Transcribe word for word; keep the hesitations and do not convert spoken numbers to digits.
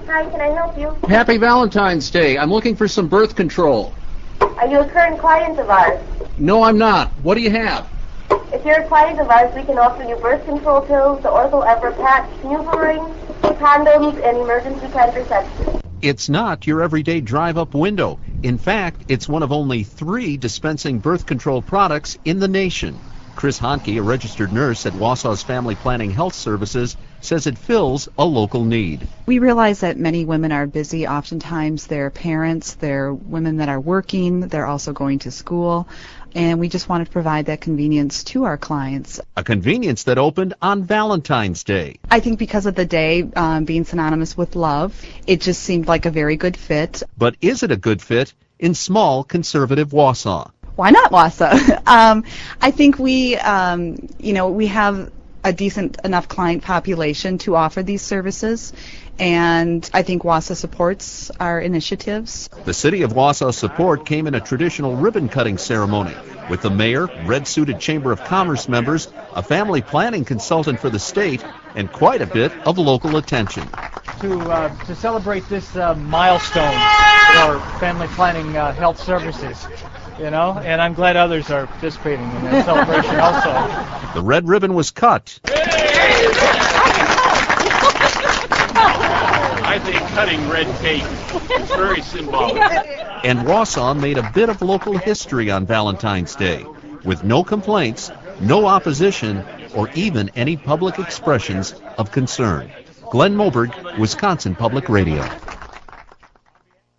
Hi, can I help you? Happy Valentine's Day. I'm looking for some birth control. Are you a current client of ours? No, I'm not. What do you have? If you're a client of ours, we can offer you birth control pills, the Ortho Ever patch, NuvaRing, condoms, and emergency contraception. It's not your everyday drive-up window. In fact, it's one of only three dispensing birth control products in the nation. Chris Honke, a registered nurse at Wausau's Family Planning Health Services, says it fills a local need. We realize that many women are busy. Oftentimes they're parents, they're women that are working, they're also going to school, and we just wanted to provide that convenience to our clients. A convenience that opened on Valentine's Day. I think because of the day um, being synonymous with love, it just seemed like a very good fit. But is it a good fit in small, conservative Wausau? Why not Wausau? um, I think we, um, you know, we have a decent enough client population to offer these services, and I think Wausau supports our initiatives. The City of Wausau's support came in a traditional ribbon-cutting ceremony with the mayor, red-suited Chamber of Commerce members, a family planning consultant for the state, and quite a bit of local attention. To, uh, to celebrate this uh, milestone for family planning uh, health services. You know, and I'm glad others are participating in that celebration also. The red ribbon was cut. I think cutting red tape is very symbolic. And Wausau made a bit of local history on Valentine's Day, with no complaints, no opposition, or even any public expressions of concern. Glenn Moberg, Wisconsin Public Radio.